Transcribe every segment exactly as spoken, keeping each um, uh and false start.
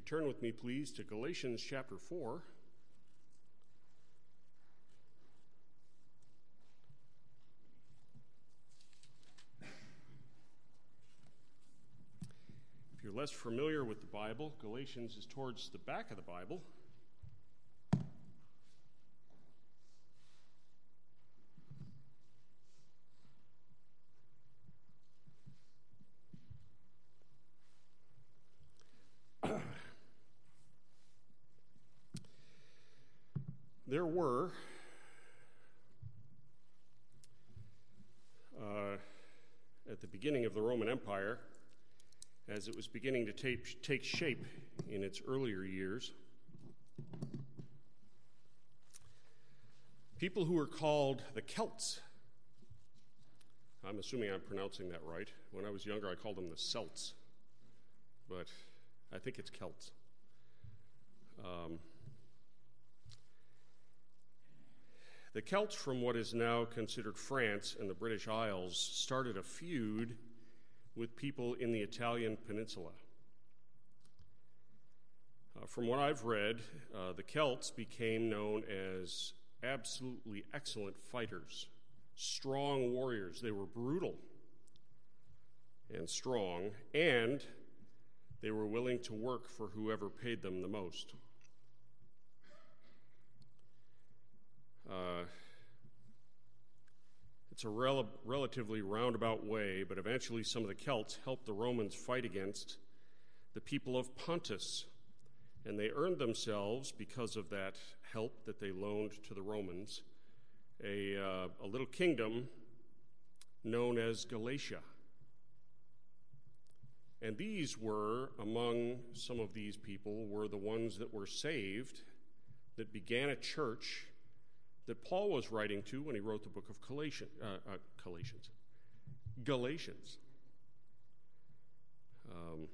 could turn with me, please, to Galatians chapter four. If you're less familiar with the Bible, Galatians is towards the back of the Bible. There were uh, at the beginning of the Roman Empire, as it was beginning to take, take shape in its earlier years, people who were called the Celts. I'm assuming I'm pronouncing that right. When I was younger, I called them the Celts, but I think it's Celts. Um, The Celts from what is now considered France and the British Isles started a feud with people in the Italian peninsula. Uh, from what I've read, uh, the Celts became known as absolutely excellent fighters, strong warriors. They were brutal and strong, and they were willing to work for whoever paid them the most. Uh, it's a rel- relatively roundabout way, but eventually some of the Celts helped the Romans fight against the people of Pontus, and they earned themselves, because of that help that they loaned to the Romans, a, uh, a little kingdom known as Galatia. And these were, among some of these people, were the ones that were saved, that began a church that Paul was writing to when he wrote the book of Galatians. Uh, uh, Galatians. Galatians. Um,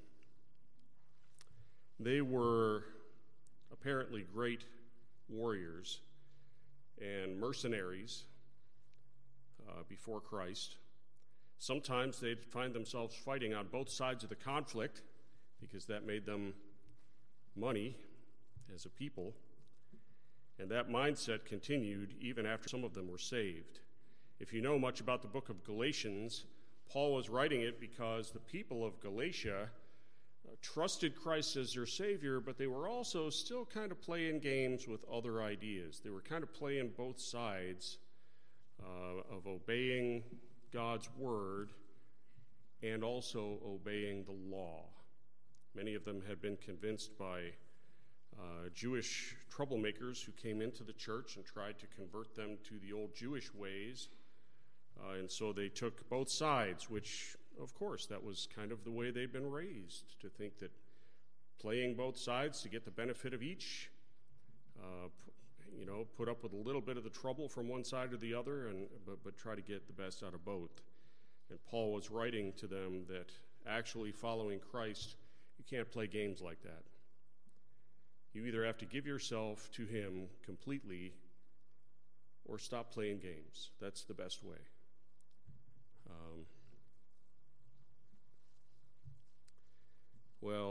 they were apparently great warriors and mercenaries uh, before Christ. Sometimes they'd find themselves fighting on both sides of the conflict because that made them money as a people. And that mindset continued even after some of them were saved. If you know much about the book of Galatians, Paul was writing it because the people of Galatia uh, trusted Christ as their Savior, but they were also still kind of playing games with other ideas. They were kind of playing both sides uh, of obeying God's word and also obeying the law. Many of them had been convinced by Uh, Jewish troublemakers who came into the church and tried to convert them to the old Jewish ways. Uh, and so they took both sides, which, of course, that was kind of the way they'd been raised, to think that playing both sides to get the benefit of each, uh, you know, put up with a little bit of the trouble from one side or the other, and but, but try to get the best out of both. And Paul was writing to them that actually following Christ, you can't play games like that. You either have to give yourself to him completely or stop playing games. That's the best way. Um, well,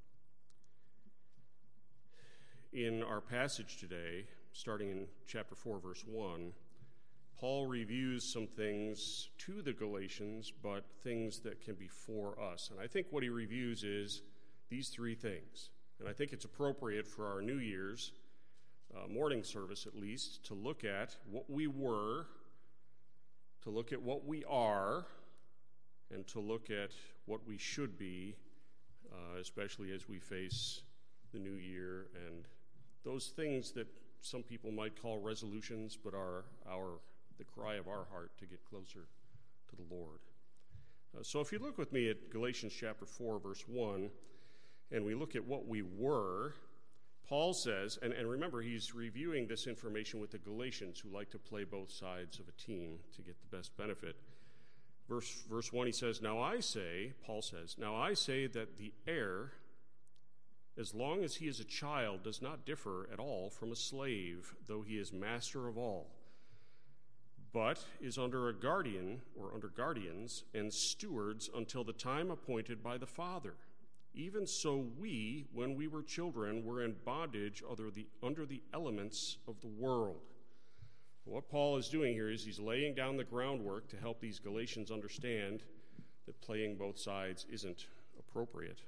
in our passage today, starting in chapter four, verse one, Paul reviews some things to the Galatians, but things that can be for us. And I think what he reviews is these three things. And I think it's appropriate for our New Year's uh, morning service, at least, to look at what we were, to look at what we are, and to look at what we should be, uh, especially as we face the new year and those things that some people might call resolutions, but are our the cry of our heart to get closer to the Lord. Uh, so if you look with me at Galatians chapter four, verse one, and we look at what we were, Paul says, and, and remember, he's reviewing this information with the Galatians who like to play both sides of a team to get the best benefit. Verse, verse one, he says, Now I say, Paul says, Now I say that the heir, as long as he is a child, does not differ at all from a slave, though he is master of all, but is under a guardian, or under guardians, and stewards until the time appointed by the Father. even so we, when we were children, were in bondage under the, under the elements of the world. What Paul is doing here is he's laying down the groundwork to help these Galatians understand that playing both sides isn't appropriate.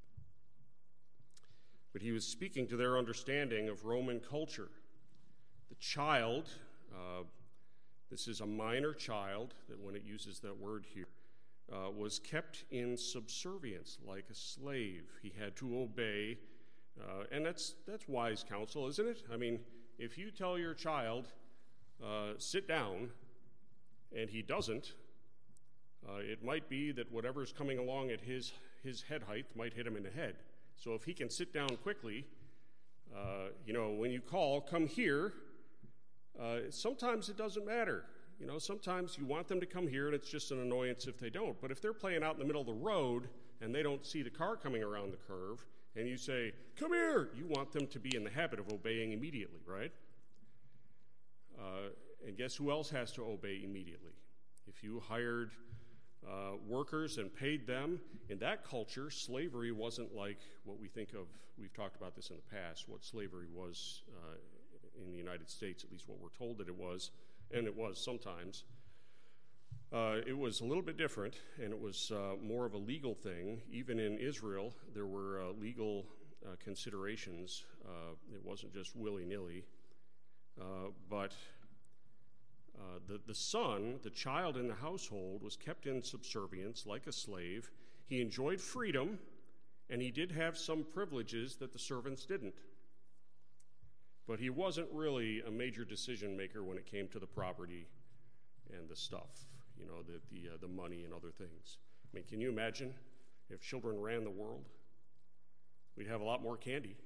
But he was speaking to their understanding of Roman culture. The child, uh, this is a minor child, that when it uses that word here, uh, was kept in subservience like a slave. He had to obey, uh, and that's that's wise counsel, isn't it? I mean, if you tell your child, uh, sit down, and he doesn't, uh, it might be that whatever's coming along at his, his head height might hit him in the head. So if he can sit down quickly, uh, you know, when you call, come here, uh, sometimes it doesn't matter. You know, sometimes you want them to come here, and it's just an annoyance if they don't. But if they're playing out in the middle of the road, and they don't see the car coming around the curve, and you say, come here, you want them to be in the habit of obeying immediately, right? Uh, and guess who else has to obey immediately? If you hired uh, workers and paid them, in that culture, slavery wasn't like what we think of. We've talked about this in the past, what slavery was uh, in the United States, at least what we're told that it was, and it was sometimes. Uh, it was a little bit different, and it was uh, more of a legal thing. Even in Israel, there were uh, legal uh, considerations. Uh, it wasn't just willy-nilly. Uh, but uh, the, the son, the child in the household, was kept in subservience like a slave. He enjoyed freedom, and he did have some privileges that the servants didn't. But he wasn't really a major decision maker when it came to the property and the stuff, you know, the the, uh, the money and other things. I mean, can you imagine if children ran the world? We'd have a lot more candy.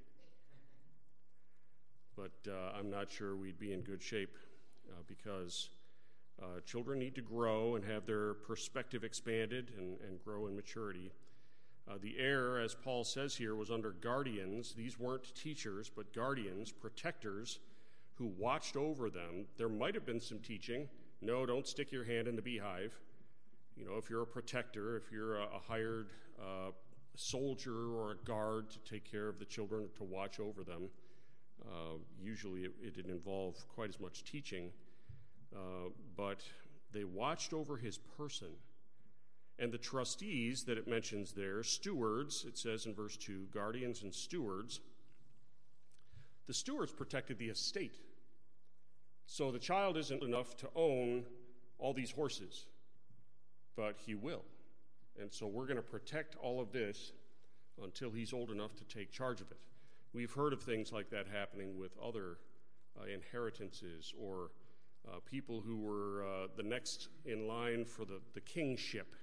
But uh, I'm not sure we'd be in good shape uh, because uh, children need to grow and have their perspective expanded and, and grow in maturity. Uh, the heir, as Paul says here, was under guardians. These weren't teachers, but guardians, protectors, who watched over them. There might have been some teaching. No, don't stick your hand in the beehive. You know, if you're a protector, if you're a, a hired uh, soldier or a guard to take care of the children, to watch over them, uh, usually it, it didn't involve quite as much teaching. Uh, but they watched over his person. And the trustees that it mentions there, stewards, it says in verse two, guardians and stewards, the stewards protected the estate. So the child isn't enough to own all these horses, but he will. And so we're going to protect all of this until he's old enough to take charge of it. We've heard of things like that happening with other uh, inheritances or uh, people who were uh, the next in line for the, the kingship.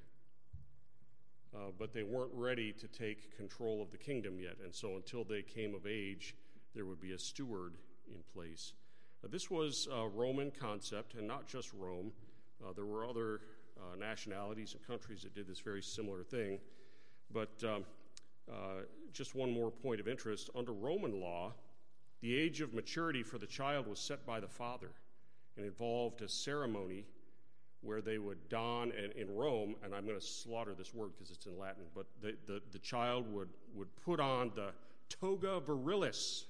Uh, but they weren't ready to take control of the kingdom yet. And so until they came of age, there would be a steward in place. Uh, this was a Roman concept, and not just Rome. Uh, there were other uh, nationalities and countries that did this very similar thing. But um, uh, just one more point of interest. Under Roman law, the age of maturity for the child was set by the father and involved a ceremony where they would don, and in Rome, and I'm going to slaughter this word because it's in Latin, but the, the, the child would, would put on the toga virilis,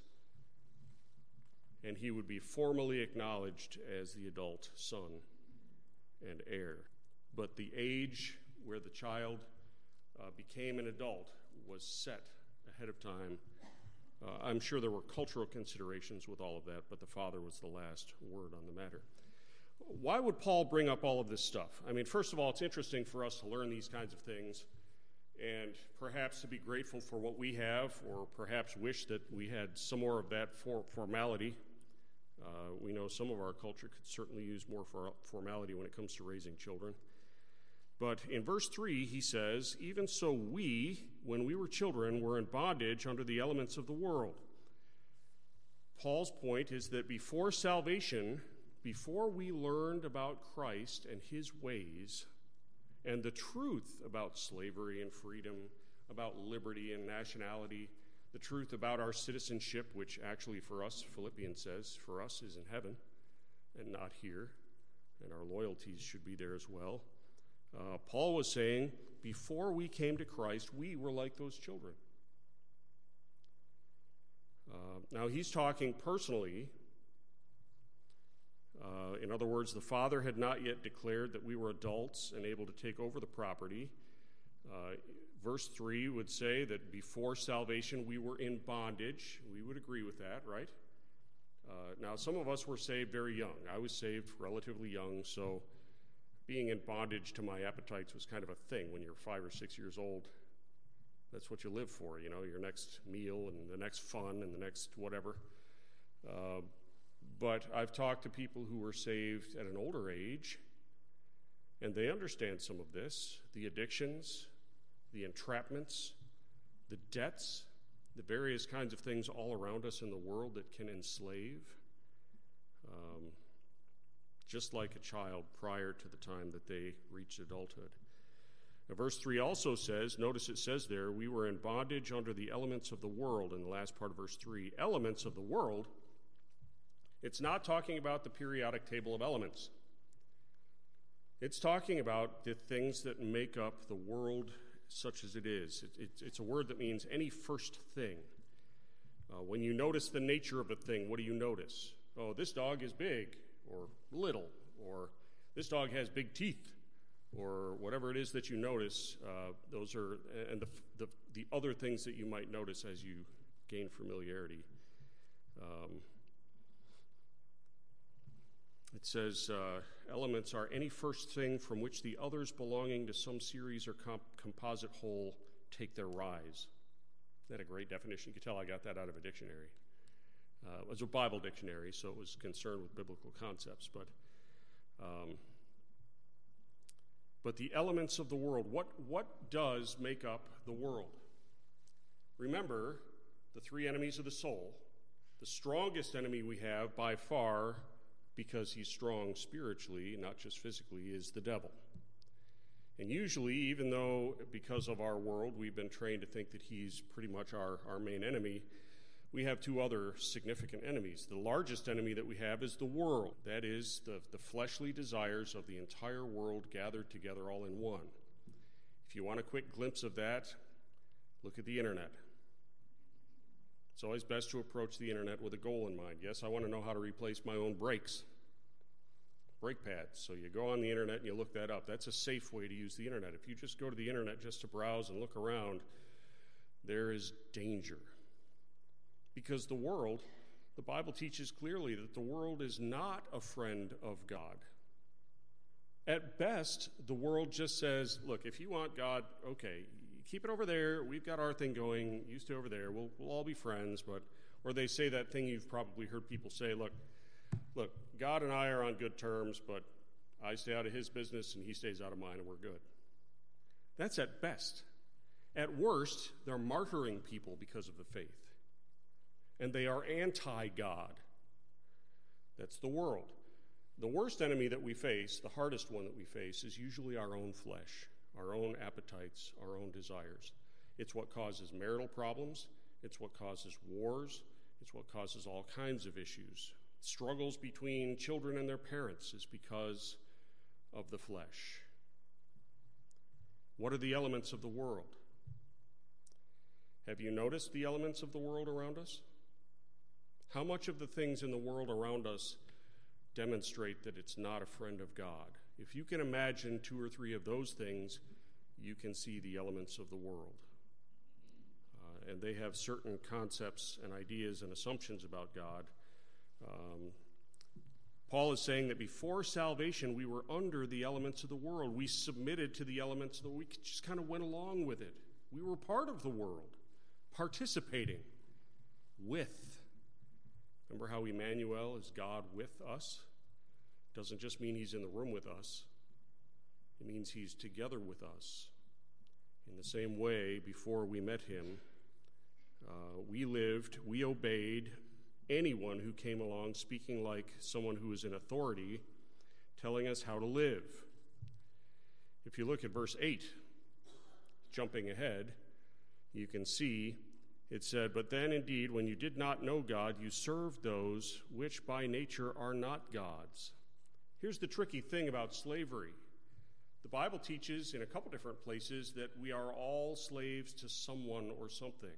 and he would be formally acknowledged as the adult son and heir. But the age where the child uh, became an adult was set ahead of time. Uh, I'm sure there were cultural considerations with all of that, but the father was the last word on the matter. Why would Paul bring up all of this stuff? I mean, first of all, it's interesting for us to learn these kinds of things and perhaps to be grateful for what we have, or perhaps wish that we had some more of that for formality. Uh, we know some of our culture could certainly use more for formality when it comes to raising children. But in verse three, he says, even so we, when we were children, were in bondage under the elements of the world. Paul's point is that before salvation, before we learned about Christ and his ways and the truth about slavery and freedom, about liberty and nationality, the truth about our citizenship, which actually for us, Philippians says, for us is in heaven and not here, and our loyalties should be there as well. Uh, Paul was saying, before we came to Christ, we were like those children. Uh, now, he's talking personally. Uh, in other words, the Father had not yet declared that we were adults and able to take over the property. Uh, verse three would say that before salvation we were in bondage. We would agree with that, right? Uh, now, some of us were saved very young. I was saved relatively young, so being in bondage to my appetites was kind of a thing when you're five or six years old. That's what you live for, you know, your next meal and the next fun and the next whatever. Uh, but I've talked to people who were saved at an older age, and they understand some of this, the addictions, the entrapments, the debts, the various kinds of things all around us in the world that can enslave, um, just like a child prior to the time that they reached adulthood. Now, verse three also says, notice it says there, we were in bondage under the elements of the world in the last part of verse three. Elements of the world, it's not talking about the periodic table of elements. It's talking about the things that make up the world such as it is. It, it, it's a word that means any first thing. Uh, when you notice the nature of a thing, what do you notice? Oh, this dog is big or little, or this dog has big teeth, or whatever it is that you notice. Uh, those are, and the, the the other things that you might notice as you gain familiarity. Um, It says, uh, elements are any first thing from which the others belonging to some series or comp- composite whole take their rise. Isn't that a great definition? You can tell I got that out of a dictionary. Uh, it was a Bible dictionary, so it was concerned with biblical concepts. But um, but the elements of the world, what, what does make up the world? Remember the three enemies of the soul. The strongest enemy we have by far, because he's strong spiritually, not just physically, is the devil. And usually, even though because of our world we've been trained to think that he's pretty much our, our main enemy, we have two other significant enemies. The largest enemy that we have is the world. That is, the, the fleshly desires of the entire world gathered together all in one. If you want a quick glimpse of that, look at the internet. It's always best to approach the internet with a goal in mind. Yes, I want to know how to replace my own brakes, brake pads. So you go on the internet and you look that up. That's a safe way to use the internet. If you just go to the internet just to browse and look around, there is danger. Because the world, the Bible teaches clearly that the world is not a friend of God. At best, the world just says, look, if you want God, okay, keep it over there. We've got our thing going. You stay over there. We'll, we'll all be friends. But, or they say that thing you've probably heard people say, look, look, God and I are on good terms, but I stay out of his business and he stays out of mine and we're good. That's at best. At worst, they're martyring people because of the faith. And they are anti-God. That's the world. The worst enemy that we face, the hardest one that we face, is usually our own flesh, our own appetites, our own desires. It's what causes marital problems. It's what causes wars. It's what causes all kinds of issues. Struggles between children and their parents is because of the flesh. What are the elements of the world? Have you noticed the elements of the world around us? How much of the things in the world around us demonstrate that it's not a friend of God? If you can imagine two or three of those things, you can see the elements of the world. Uh, and they have certain concepts and ideas and assumptions about God. Um, Paul is saying that before salvation, we were under the elements of the world. We submitted to the elements of the world. We just kind of went along with it. We were part of the world, participating with. Remember how Emmanuel is God with us? Doesn't just mean he's in the room with us. It means he's together with us. In the same way, before we met him, uh, we lived, we obeyed anyone who came along speaking like someone who is in authority, telling us how to live. If you look at verse eight, jumping ahead, you can see it said, "But then indeed, when you did not know God, you served those which by nature are not gods." Here's the tricky thing about slavery. The Bible teaches in a couple different places that we are all slaves to someone or something.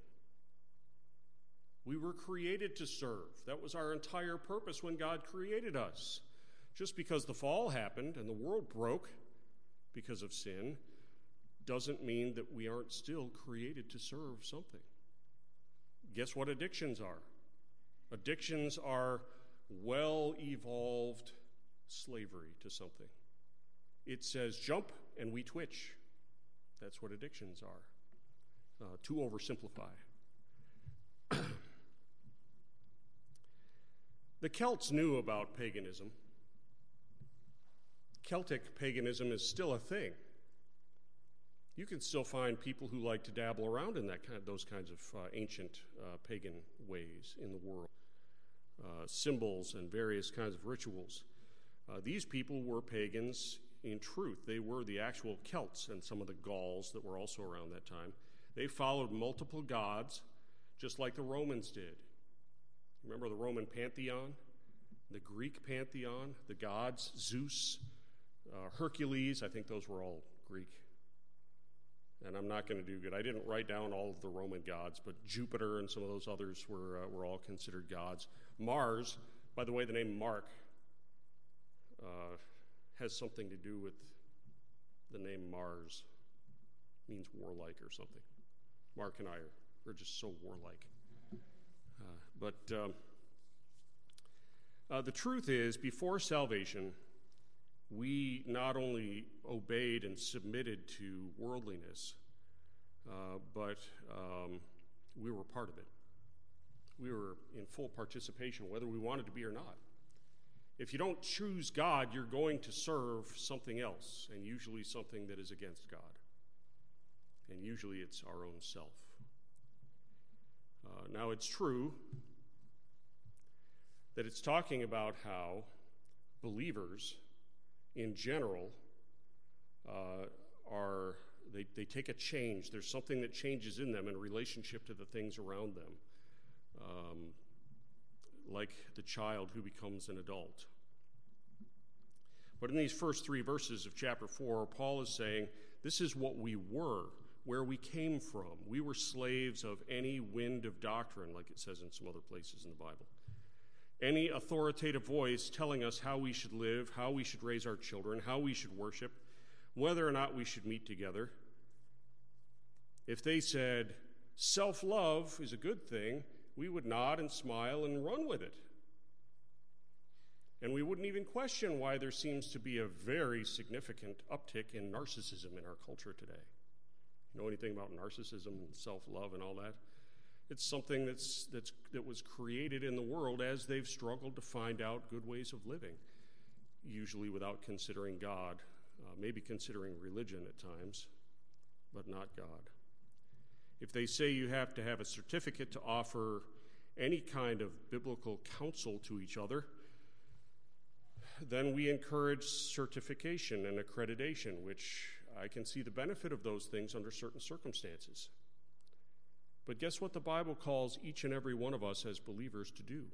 We were created to serve. That was our entire purpose when God created us. Just because the fall happened and the world broke because of sin doesn't mean that we aren't still created to serve something. Guess what addictions are? Addictions are well-evolved slavery to something. It says jump and we twitch. That's what addictions are, uh, to oversimplify. The Celts knew about paganism. Celtic paganism is still a thing. You can still find people who like to dabble around in that kind, those kinds of uh, ancient uh, pagan ways in the world. Uh, symbols and various kinds of rituals. Uh, these people were pagans in truth. They were the actual Celts and some of the Gauls that were also around that time. They followed multiple gods, just like the Romans did. Remember the Roman pantheon, the Greek pantheon, the gods, Zeus, uh, Hercules. I think those were all Greek. And I'm not going to do good. I didn't write down all of the Roman gods, but Jupiter and some of those others were uh, were all considered gods. Mars, by the way, the name Mark uh, has something to do with the name Mars. It means warlike or something. Mark and I are, are just so warlike. Uh, but um, uh, the truth is, before salvation, we not only obeyed and submitted to worldliness, uh, but um, we were part of it. We were in full participation, whether we wanted to be or not. If you don't choose God, you're going to serve something else, and usually something that is against God. And usually it's our own self. Uh, now, it's true that it's talking about how believers in general uh, are, they, they take a change. There's something that changes in them in relationship to the things around them, um, like the child who becomes an adult. But in these first three verses of chapter four, Paul is saying, this is what we were, where we came from. We were slaves of any wind of doctrine, like it says in some other places in the Bible. Any authoritative voice telling us how we should live, how we should raise our children, how we should worship, whether or not we should meet together. If they said, self-love is a good thing, we would nod and smile and run with it. And we wouldn't even question why there seems to be a very significant uptick in narcissism in our culture today. You know anything about narcissism and self-love and all that? It's something that's, that's, that was created in the world as they've struggled to find out good ways of living, usually without considering God, uh, maybe considering religion at times, but not God. If they say you have to have a certificate to offer any kind of biblical counsel to each other, then we encourage certification and accreditation, which I can see the benefit of those things under certain circumstances. But guess what the Bible calls each and every one of us as believers to do?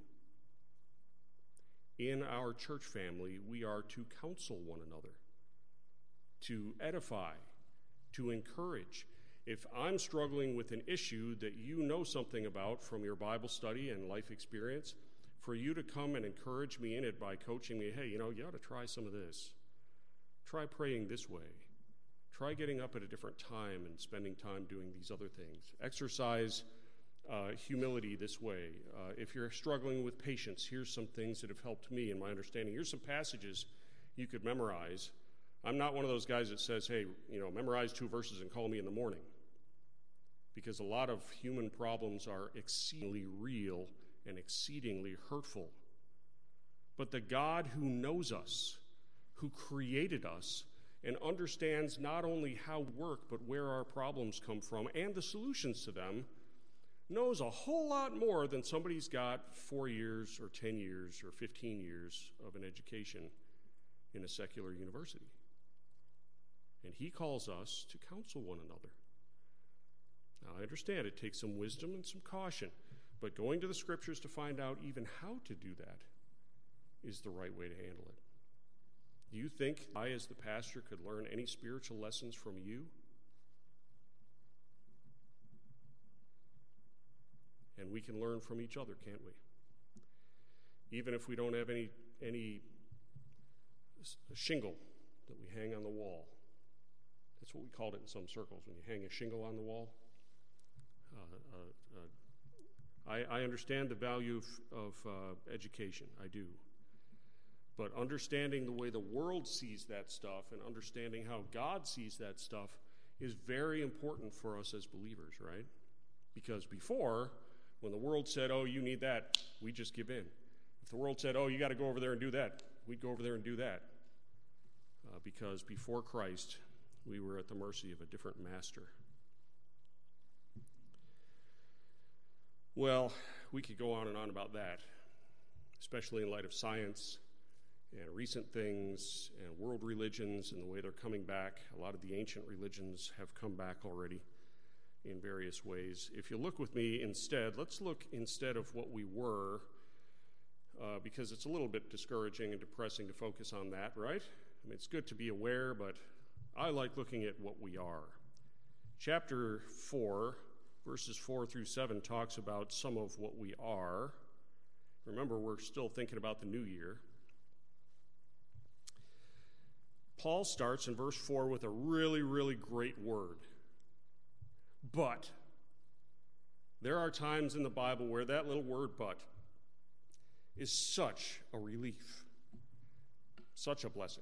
In our church family, we are to counsel one another, to edify, to encourage. If I'm struggling with an issue that you know something about from your Bible study and life experience, for you to come and encourage me in it by coaching me, hey, you know, you ought to try some of this. Try praying this way. Try getting up at a different time and spending time doing these other things. Exercise uh, humility this way. Uh, if you're struggling with patience, here's some things that have helped me in my understanding. Here's some passages you could memorize. I'm not one of those guys that says, hey, you know, memorize two verses and call me in the morning. Because a lot of human problems are exceedingly real and exceedingly hurtful. But the God who knows us, who created us, and understands not only how we work, but where our problems come from and the solutions to them, knows a whole lot more than somebody's got four years or ten years or fifteen years of an education in a secular university. And he calls us to counsel one another. Now, I understand it takes some wisdom and some caution, but going to the scriptures to find out even how to do that is the right way to handle it. Do you think I, as the pastor, could learn any spiritual lessons from you? And we can learn from each other, can't we? Even if we don't have any any shingle that we hang on the wall. That's what we called it in some circles, when you hang a shingle on the wall. Uh, uh, uh, I, I understand the value of, of uh, education, I do. But understanding the way the world sees that stuff and understanding how God sees that stuff is very important for us as believers, right? Because before, when the world said, oh, you need that, we just give in. If the world said, oh, you got to go over there and do that, we'd go over there and do that. Uh, because before Christ, we were at the mercy of a different master. Well, we could go on and on about that, especially in light of science and recent things and world religions and the way they're coming back. A lot of the ancient religions have come back already in various ways. If you look with me instead, let's look instead of what we were, uh, because it's a little bit discouraging and depressing to focus on that, right? I mean, it's good to be aware, but I like looking at what we are. Chapter four, verses four through seven, talks about some of what we are. Remember, we're still thinking about the new year. Paul starts in verse four with a really, really great word. But. There are times in the Bible where that little word, but, is such a relief, such a blessing.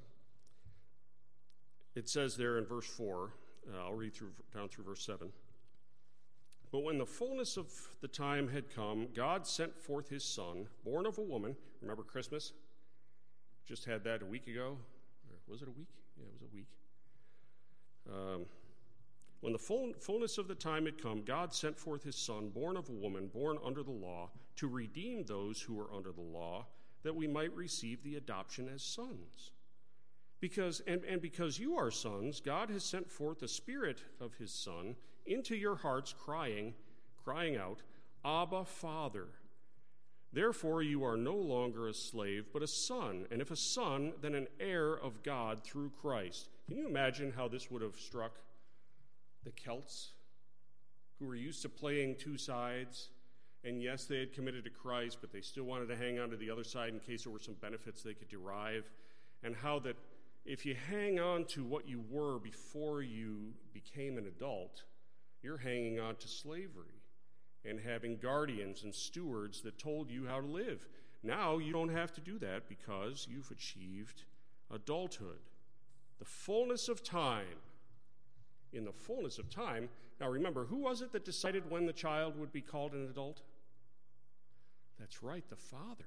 It says there in verse four, uh, I'll read through down through verse seven. But when the fullness of the time had come, God sent forth his Son, born of a woman. Remember Christmas? Just had that a week ago. Or was it a week? Yeah, it was a week. Um, when the full, fullness of the time had come, God sent forth his Son, born of a woman, born under the law, to redeem those who were under the law, that we might receive the adoption as sons. Because and, and because you are sons, God has sent forth the Spirit of his Son into your hearts, crying, crying out, Abba, Father. Therefore you are no longer a slave, but a son, and if a son, then an heir of God through Christ. Can you imagine how this would have struck the Celts, who were used to playing two sides? And yes, they had committed to Christ, but they still wanted to hang on to the other side in case there were some benefits they could derive. And how that if you hang on to what you were before you became an adult, you're hanging on to slavery and having guardians and stewards that told you how to live. Now you don't have to do that because you've achieved adulthood. The fullness of time. In the fullness of time. Now remember, who was it that decided when the child would be called an adult? That's right, the Father.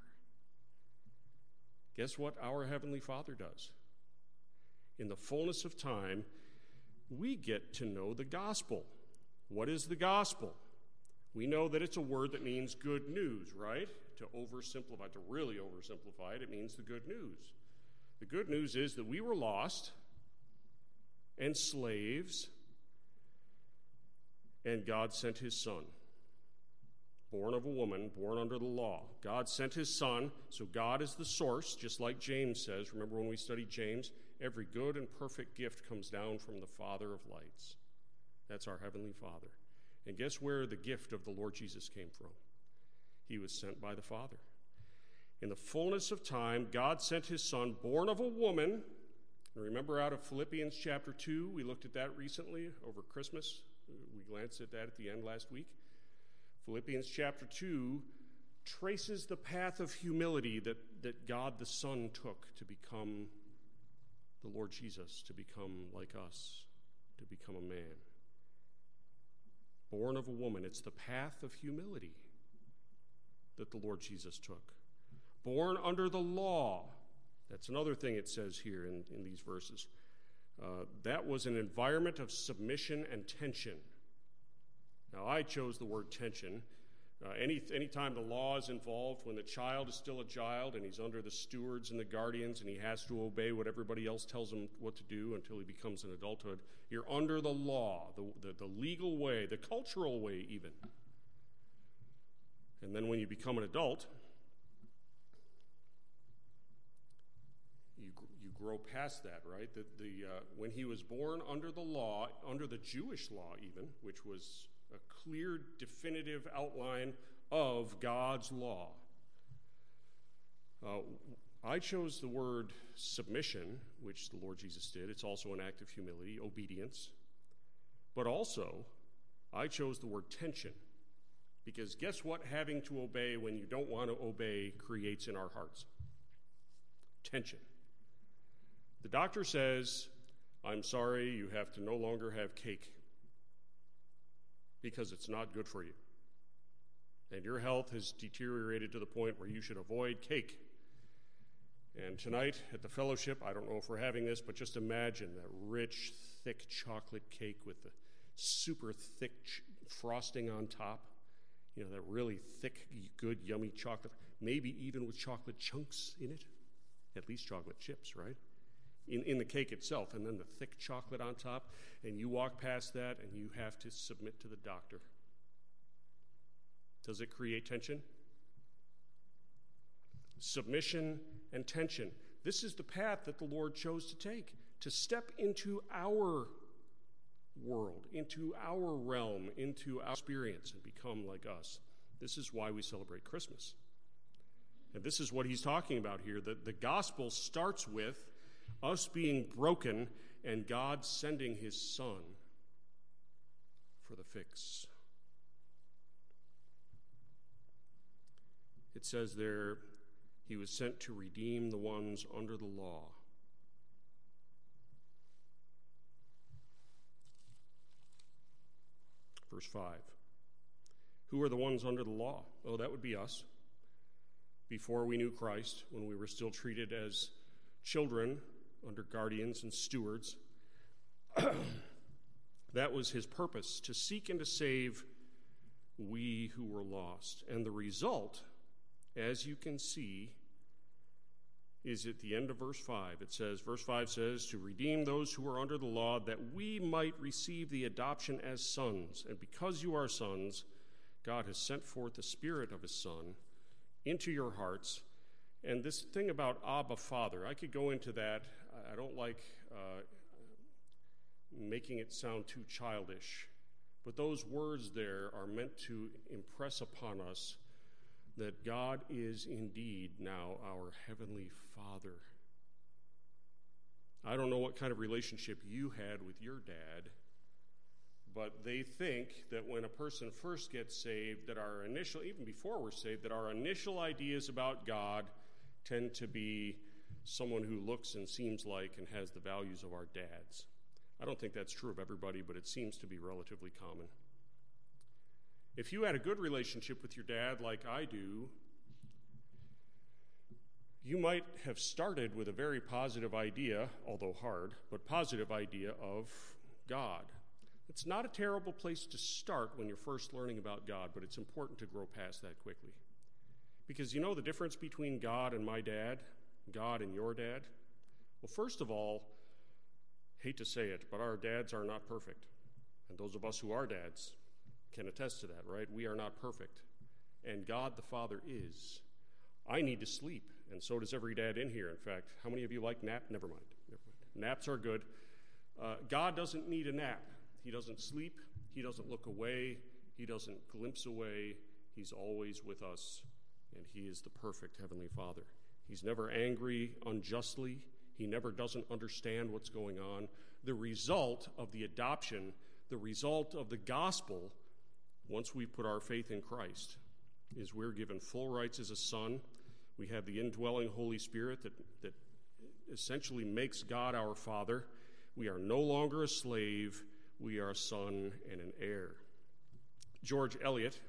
Guess what our Heavenly Father does? In the fullness of time, we get to know the gospel. What is the gospel? We know that it's a word that means good news, right? To oversimplify, to really oversimplify it, it means the good news. The good news is that we were lost and slaves, and God sent his Son, born of a woman, born under the law. God sent his Son, so God is the source, just like James says. Remember when we studied James? Every good and perfect gift comes down from the Father of lights. That's our Heavenly Father. And guess where the gift of the Lord Jesus came from? He was sent by the Father. In the fullness of time, God sent his Son, born of a woman. And remember out of Philippians chapter two, we looked at that recently over Christmas. We glanced at that at the end last week. Philippians chapter two traces the path of humility that, that God the Son took to become the Lord Jesus, to become like us, to become a man. Born of a woman, it's the path of humility that the Lord Jesus took. Born under the law, that's another thing it says here in, in these verses. Uh, that was an environment of submission and tension. Now, I chose the word tension. Uh, any anytime the law is involved, when the child is still a child and he's under the stewards and the guardians and he has to obey what everybody else tells him what to do until he becomes an adulthood, you're under the law, the, the, the legal way, the cultural way even. And then when you become an adult, you, you grow past that, right? The, the, uh, when he was born under the law, under the Jewish law even, which was a clear, definitive outline of God's law. Uh, I chose the word submission, which the Lord Jesus did. It's also an act of humility, obedience. But also, I chose the word tension, because guess what having to obey when you don't want to obey creates in our hearts? Tension. The doctor says, I'm sorry, you have to no longer have cake because it's not good for you. And your health has deteriorated to the point where you should avoid cake. And tonight at the fellowship, I don't know if we're having this, but just imagine that rich, thick chocolate cake with the super thick ch- frosting on top. You know, that really thick, good, yummy chocolate, maybe even with chocolate chunks in it. At least chocolate chips, right? In, in the cake itself, and then the thick chocolate on top, and you walk past that and you have to submit to the doctor. Does it create tension? Submission and tension. This is the path that the Lord chose to take, to step into our world, into our realm, into our experience, and become like us. This is why we celebrate Christmas. And this is what he's talking about here. The, the gospel starts with us being broken and God sending his Son for the fix. It says there, he was sent to redeem the ones under the law. Verse five. Who are the ones under the law? Oh, that would be us. Before we knew Christ, when we were still treated as children under guardians and stewards, that was his purpose, to seek and to save we who were lost. And the result, as you can see, is at the end of verse five. It says, verse five says, to redeem those who are under the law, that we might receive the adoption as sons. And because you are sons, God has sent forth the Spirit of his Son into your hearts. And this thing about Abba, Father, I could go into that. I don't like uh, making it sound too childish. But those words there are meant to impress upon us that God is indeed now our Heavenly Father. I don't know what kind of relationship you had with your dad, but they think that when a person first gets saved, that our initial, even before we're saved, that our initial ideas about God tend to be someone who looks and seems like and has the values of our dads. I don't think that's true of everybody, but it seems to be relatively common. If you had a good relationship with your dad like I do, you might have started with a very positive idea, although hard, but positive idea of God. It's not a terrible place to start when you're first learning about God, but it's important to grow past that quickly. Because you know the difference between God and my dad, God and your dad? Well, first of all, hate to say it, but our dads are not perfect. And those of us who are dads can attest to that, right? We are not perfect. And God the Father is. I need to sleep, and so does every dad in here. In fact, how many of you like nap? Never mind. Never mind. Naps are good. Uh, God doesn't need a nap. He doesn't sleep. He doesn't look away. He doesn't glimpse away. He's always with us, and he is the perfect Heavenly Father. He's never angry unjustly. He never doesn't understand what's going on. The result of the adoption, the result of the gospel, once we put our faith in Christ, is we're given full rights as a son. We have the indwelling Holy Spirit that, that essentially makes God our Father. We are no longer a slave. We are a son and an heir. George Eliot,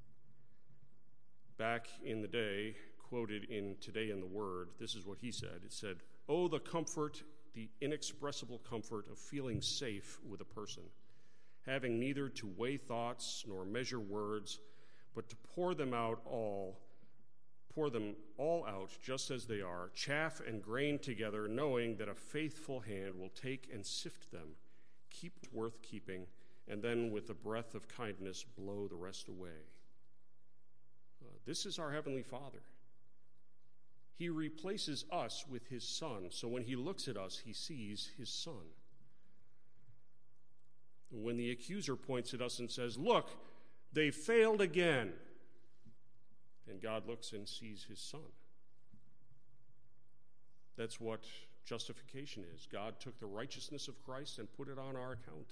back in the day, quoted in Today in the Word, this is what he said. It said, "Oh, the comfort, the inexpressible comfort of feeling safe with a person, having neither to weigh thoughts nor measure words, but to pour them out all, pour them all out just as they are, chaff and grain together, knowing that a faithful hand will take and sift them, keep worth keeping, and then with a breath of kindness blow the rest away." Uh, this is our Heavenly Father. he replaces us with his Son. So when he looks at us, he sees his Son. When the accuser points at us and says, look, they failed again, and God looks and sees his Son. That's what justification is. God took the righteousness of Christ and put it on our account.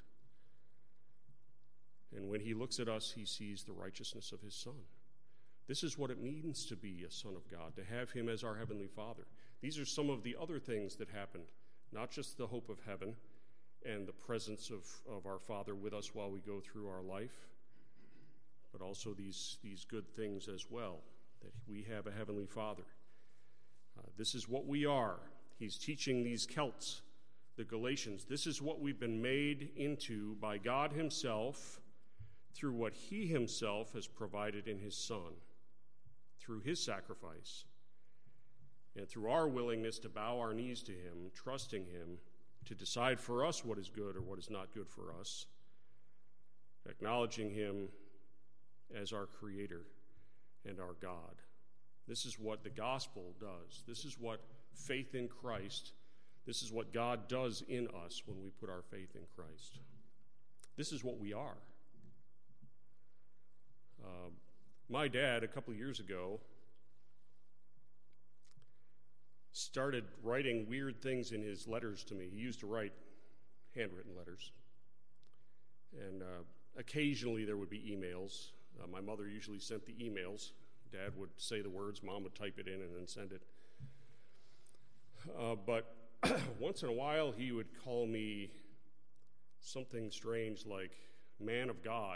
And when he looks at us, he sees the righteousness of his Son. This is what it means to be a son of God, to have him as our heavenly Father. These are some of the other things that happened, not just the hope of heaven and the presence of, of our Father with us while we go through our life, but also these, these good things as well, that we have a heavenly Father. Uh, this is what we are. He's teaching these Celts, the Galatians, this is what we've been made into by God himself through what he himself has provided in his Son, through his sacrifice, and through our willingness to bow our knees to him, trusting him to decide for us what is good or what is not good for us, acknowledging him as our Creator and our God. This is what the gospel does. This is what faith in Christ, this is what God does in us when we put our faith in Christ. This is what we are. Uh, my dad, a couple of years ago, started writing weird things in his letters to me. He used to write handwritten letters. And uh, occasionally there would be emails. Uh, my mother usually sent the emails. Dad would say the words, Mom would type it in and then send it. Uh, but once in a while he would call me something strange like man of God.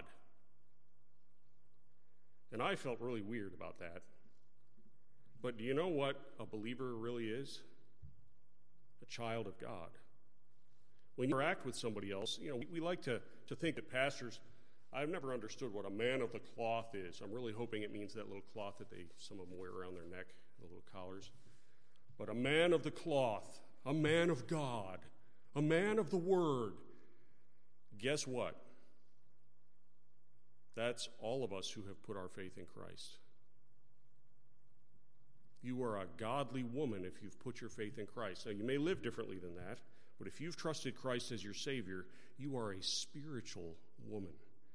And I felt really weird about that. But do you know what a believer really is? A child of God. When you interact with somebody else, you know, we, we like to, to think that pastors, I've never understood what a man of the cloth is. I'm really hoping it means that little cloth that they some of them wear around their neck, the little collars. But a man of the cloth, a man of God, a man of the Word. Guess what? That's all of us who have put our faith in Christ. You are a godly woman if you've put your faith in Christ. Now, you may live differently than that, but if you've trusted Christ as your Savior, you are a spiritual woman.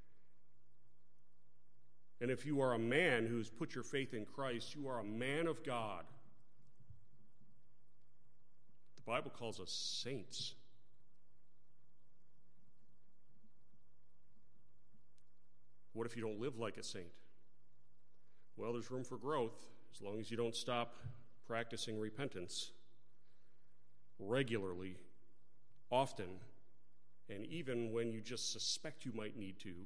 And if you are a man who's put your faith in Christ, you are a man of God. The Bible calls us saints. What if you don't live like a saint? Well, there's room for growth as long as you don't stop practicing repentance regularly, often, and even when you just suspect you might need to.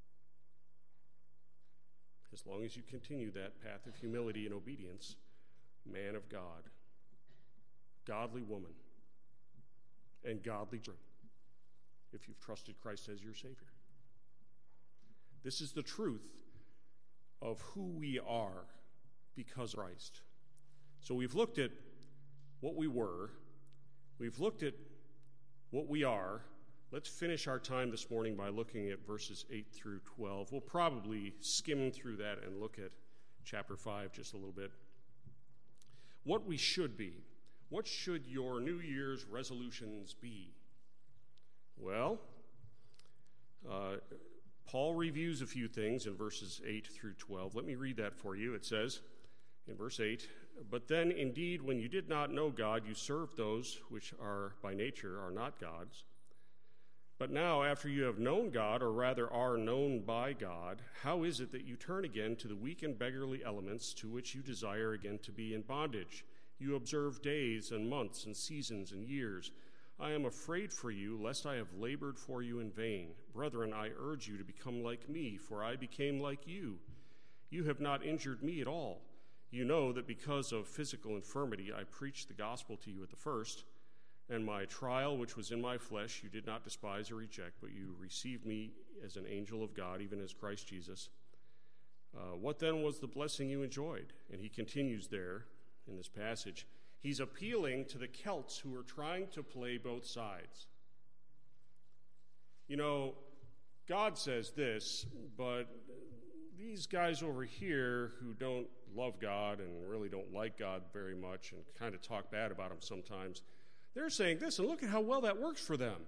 As long as you continue that path of humility and obedience, man of God, godly woman, and godly children, if you've trusted Christ as your Savior. This is the truth of who we are because of Christ. So we've looked at what we were. We've looked at what we are. Let's finish our time this morning by looking at verses eight through twelve. We'll probably skim through that and look at chapter five just a little bit. What we should be. What should your New Year's resolutions be? Well, uh, Paul reviews a few things in verses eight through twelve. Let me read that for you. It says in verse eight, "But then indeed when you did not know God, you served those which are by nature are not gods. But now after you have known God, or rather are known by God, how is it that you turn again to the weak and beggarly elements to which you desire again to be in bondage? You observe days and months and seasons and years. I am afraid for you, lest I have labored for you in vain. Brethren, I urge you to become like me, for I became like you. You have not injured me at all. You know that because of physical infirmity I preached the gospel to you at the first, and my trial, which was in my flesh, you did not despise or reject, but you received me as an angel of God, even as Christ Jesus. Uh, what then was the blessing you enjoyed?" And he continues there in this passage. He's appealing to the Celts who are trying to play both sides. You know, God says this, but these guys over here who don't love God and really don't like God very much and kind of talk bad about him sometimes, they're saying this, and look at how well that works for them.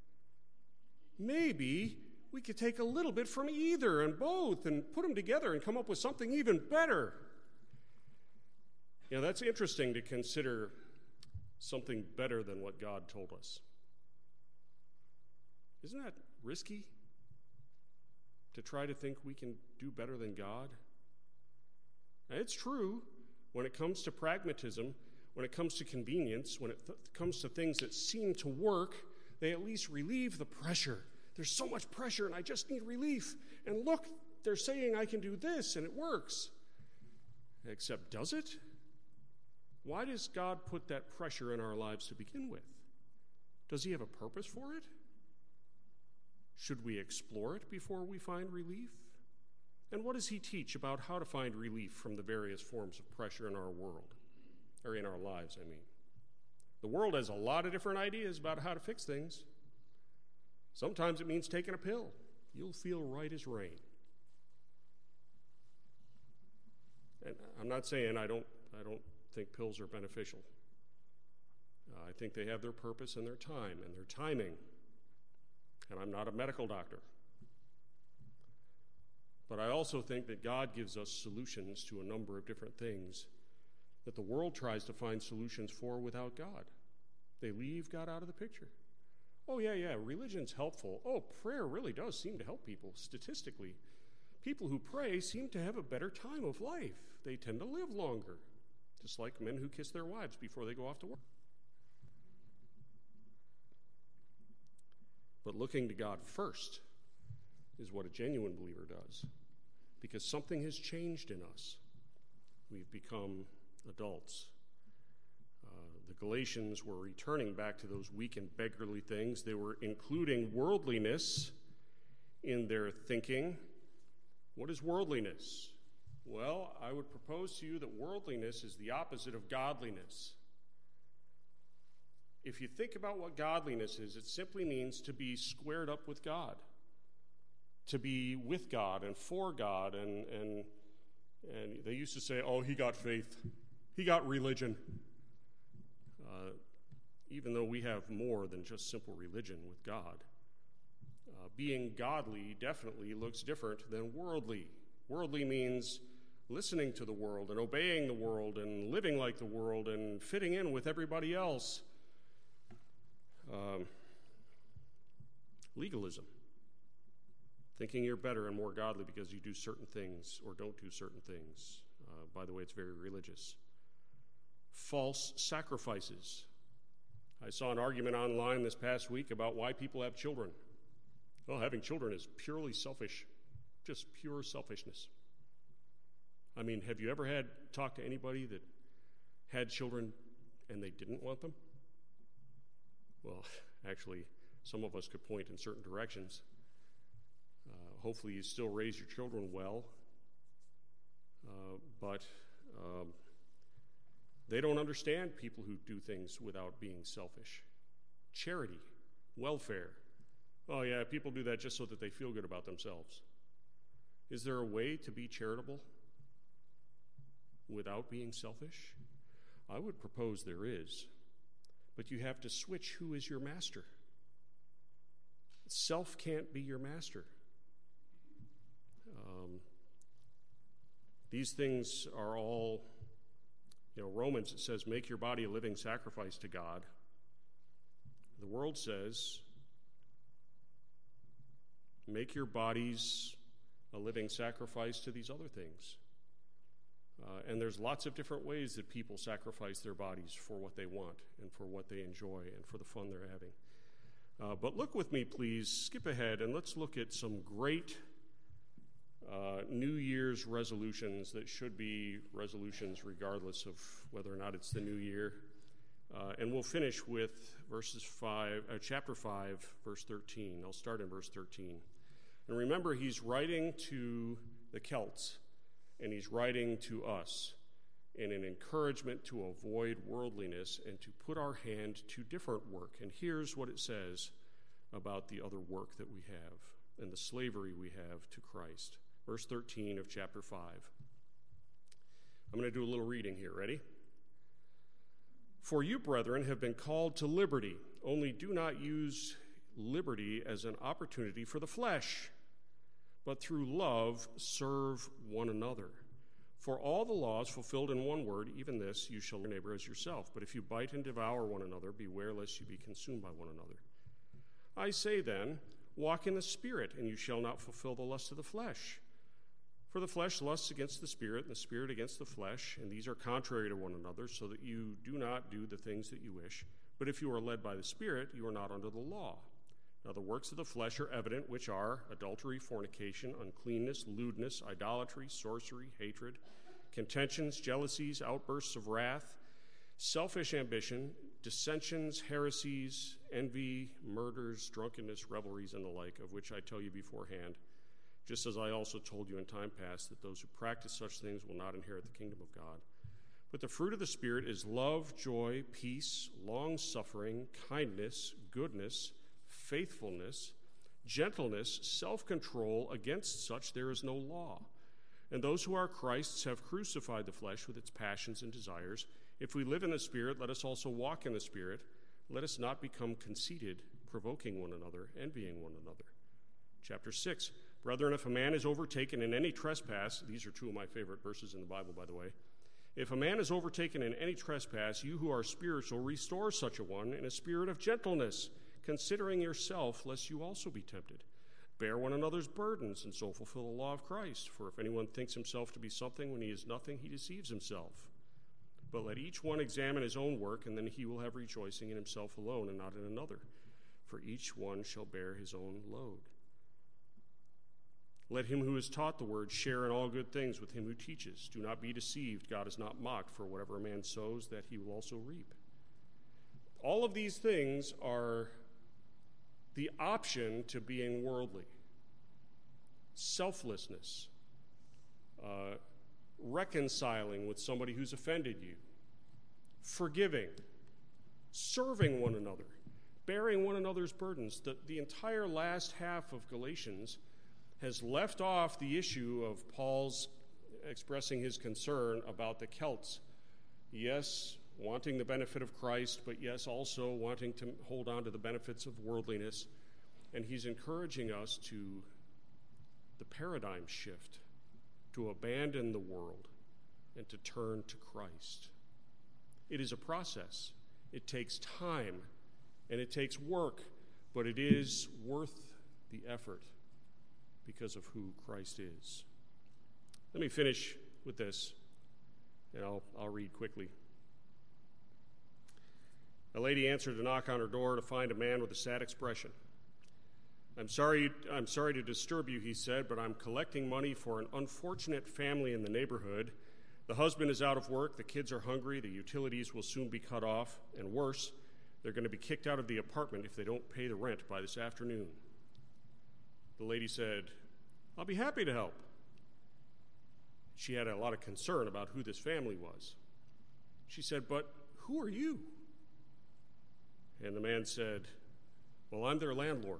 Maybe we could take a little bit from either and both and put them together and come up with something even better. You know, that's interesting to consider something better than what God told us. Isn't that risky? To try to think we can do better than God? Now, it's true when it comes to pragmatism, when it comes to convenience, when it th- comes to things that seem to work, they at least relieve the pressure. There's so much pressure and I just need relief. And look, they're saying I can do this and it works. Except, does it? Why does God put that pressure in our lives to begin with? Does he have a purpose for it? Should we explore it before we find relief? And what does he teach about how to find relief from the various forms of pressure in our world, or in our lives, I mean? The world has a lot of different ideas about how to fix things. Sometimes it means taking a pill. You'll feel right as rain. And I'm not saying I don't, I don't think pills are beneficial. Uh, I think they have their purpose and their time and their timing. And I'm not a medical doctor. But I also think that God gives us solutions to a number of different things that the world tries to find solutions for without God. They leave God out of the picture. Oh, yeah, yeah, religion's helpful. Oh, prayer really does seem to help people statistically. People who pray seem to have a better time of life. They tend to live longer, just like men who kiss their wives before they go off to work. But looking to God first is what a genuine believer does, because something has changed in us. We've become adults. Uh, the Galatians were returning back to those weak and beggarly things. They were including worldliness in their thinking. What is worldliness? Well, I would propose to you that worldliness is the opposite of godliness. If you think about what godliness is, it simply means to be squared up with God, to be with God and for God. And, and, and they used to say, oh, he got faith. He got religion. Uh, even though we have more than just simple religion with God. Uh, being godly definitely looks different than worldly. Worldly means listening to the world and obeying the world and living like the world and fitting in with everybody else. Um, legalism. Thinking you're better and more godly because you do certain things or don't do certain things. Uh, by the way, it's very religious. False sacrifices. I saw an argument online this past week about why people have children. Well, having children is purely selfish, just pure selfishness. I mean, have you ever had talked to anybody that had children and they didn't want them? Well, actually, some of us could point in certain directions. Uh, hopefully you still raise your children well, uh, but um, they don't understand people who do things without being selfish. Charity, welfare. Oh yeah, people do that just so that they feel good about themselves. Is there a way to be charitable without being selfish? I would propose there is. But you have to switch who is your master. Self can't be your master. Um, these things are all, you know, Romans, it says, make your body a living sacrifice to God. The world says, make your bodies a living sacrifice to these other things. Uh, and there's lots of different ways that people sacrifice their bodies for what they want and for what they enjoy and for the fun they're having. Uh, but look with me, please, skip ahead, and let's look at some great uh, New Year's resolutions that should be resolutions regardless of whether or not it's the new year. Uh, and we'll finish with verses five, uh, chapter five, verse thirteen. I'll start in verse thirteen. And remember, he's writing to the Celts, and he's writing to us in an encouragement to avoid worldliness and to put our hand to different work. And here's what it says about the other work that we have and the slavery we have to Christ. verse thirteen of chapter five. I'm going to do a little reading here. Ready? For you, brethren, have been called to liberty, only do not use liberty as an opportunity for the flesh, but through love serve one another. For all the laws fulfilled in one word, even this, you shall love your neighbor as yourself. But if you bite and devour one another, beware lest you be consumed by one another. I say then, walk in the Spirit, and you shall not fulfill the lust of the flesh. For the flesh lusts against the Spirit, and the Spirit against the flesh, and these are contrary to one another, so that you do not do the things that you wish. But if you are led by the Spirit, you are not under the law. Now the works of the flesh are evident, which are adultery, fornication, uncleanness, lewdness, idolatry, sorcery, hatred, contentions, jealousies, outbursts of wrath, selfish ambition, dissensions, heresies, envy, murders, drunkenness, revelries, and the like, of which I tell you beforehand, just as I also told you in time past, that those who practice such things will not inherit the kingdom of God. But the fruit of the Spirit is love, joy, peace, long-suffering, kindness, goodness, faithfulness, gentleness, self-control. Against such there is no law. And those who are Christ's have crucified the flesh with its passions and desires. If we live in the Spirit, let us also walk in the Spirit. Let us not become conceited, provoking one another, envying one another. Chapter six, brethren, if a man is overtaken in any trespass, these are two of my favorite verses in the Bible, by the way. If a man is overtaken in any trespass, you who are spiritual, restore such a one in a spirit of gentleness, considering yourself, lest you also be tempted. Bear one another's burdens, and so fulfill the law of Christ. For if anyone thinks himself to be something when he is nothing, he deceives himself. But let each one examine his own work, and then he will have rejoicing in himself alone and not in another. For each one shall bear his own load. Let him who is taught the word share in all good things with him who teaches. Do not be deceived. God is not mocked, for whatever a man sows, that he will also reap. All of these things are the option to being worldly. Selflessness, uh, reconciling with somebody who's offended you, forgiving, serving one another, bearing one another's burdens. The, the entire last half of Galatians has left off the issue of Paul's expressing his concern about the Celts. Yes, wanting the benefit of Christ, but yes, also wanting to hold on to the benefits of worldliness. And he's encouraging us to the paradigm shift, to abandon the world and to turn to Christ. It is a process. It takes time and it takes work, but it is worth the effort because of who Christ is. Let me finish with this, and I'll, I'll read quickly. A lady answered a knock on her door to find a man with a sad expression. I'm sorry, I'm sorry to disturb you, he said, but I'm collecting money for an unfortunate family in the neighborhood. The husband is out of work, the kids are hungry, the utilities will soon be cut off, and worse, they're going to be kicked out of the apartment if they don't pay the rent by this afternoon. The lady said, I'll be happy to help. She had a lot of concern about who this family was. She said, but who are you? And the man said, well, I'm their landlord.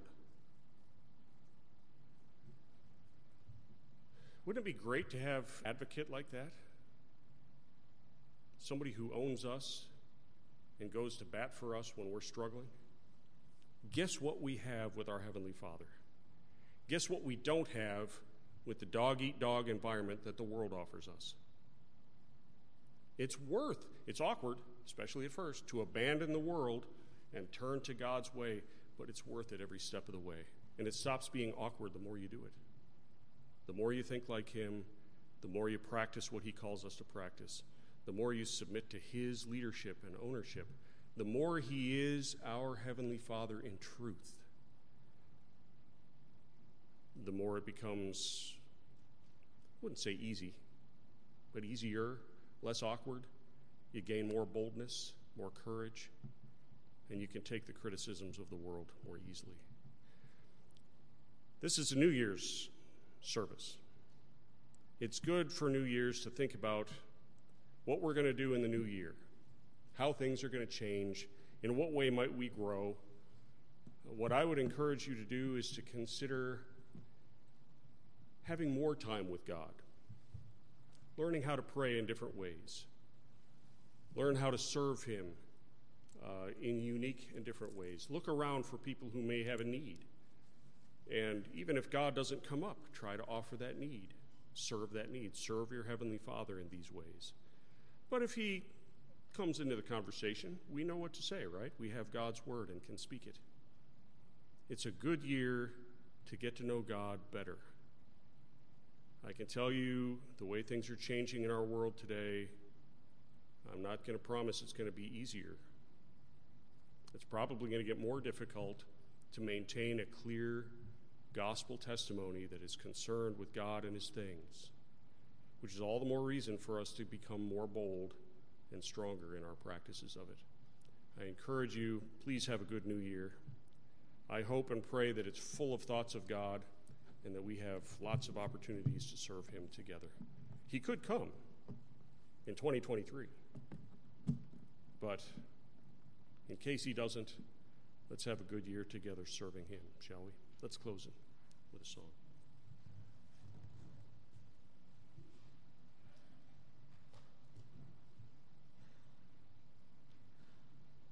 Wouldn't it be great to have an advocate like that? Somebody who owns us and goes to bat for us when we're struggling? Guess what we have with our Heavenly Father? Guess what we don't have with the dog-eat-dog environment that the world offers us? It's worth, it's awkward, especially at first, to abandon the world and turn to God's way, but it's worth it every step of the way. And it stops being awkward the more you do it. The more you think like Him, the more you practice what He calls us to practice, the more you submit to His leadership and ownership, the more He is our Heavenly Father in truth, the more it becomes, I wouldn't say easy, but easier, less awkward. You gain more boldness, more courage, and you can take the criticisms of the world more easily. This is a New Year's service. It's good for New Year's to think about what we're going to do in the new year, how things are going to change, in what way might we grow. What I would encourage you to do is to consider having more time with God, learning how to pray in different ways, learn how to serve him uh, in unique and different ways. Look around for people who may have a need. And even if God doesn't come up, try to offer that need, serve that need, serve your Heavenly Father in these ways. But if he comes into the conversation, we know what to say, right? We have God's word and can speak it. It's a good year to get to know God better. I can tell you the way things are changing in our world today, I'm not going to promise it's going to be easier. It's probably going to get more difficult to maintain a clear gospel testimony that is concerned with God and his things, which is all the more reason for us to become more bold and stronger in our practices of it. I encourage you, please have a good new year. I hope and pray that it's full of thoughts of God and that we have lots of opportunities to serve him together. He could come in twenty twenty-three, but in case he doesn't, let's have a good year together serving him, shall we? Let's close it with a song.